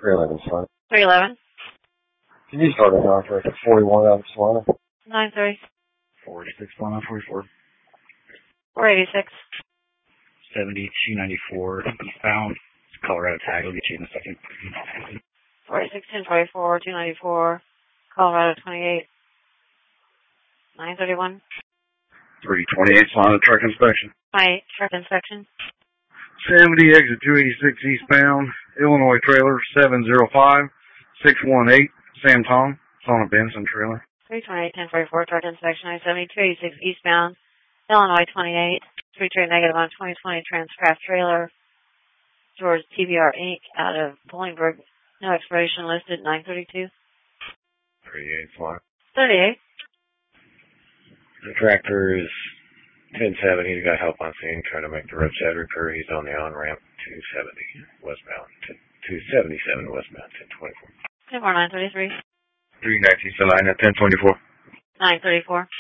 311 Salina. 311. Can you start at contract at 41 out of Salina? 930. 46 Salina, 44. 486. 7294 eastbound. Colorado tag. I'll get you in a second. 46 1044 294. Colorado 28. 931. 328 Salina, truck inspection. My truck inspection. 70 exit 286 eastbound. Illinois trailer 705 618. Sam Tom. It's on a Benson trailer. 328 1044. Truck inspection. I-70 286 eastbound. Illinois 28. 33 negative on 2020 Transcraft trailer. George TBR Inc. out of Bolingbrook. No expiration listed. 932. 38 Salina. 38. The tractor is 1070. He's got help on scene trying to make the roadside repair. He's on the on-ramp 270 westbound to 277 westbound 1024. 933. 319 Salina 1024. 934.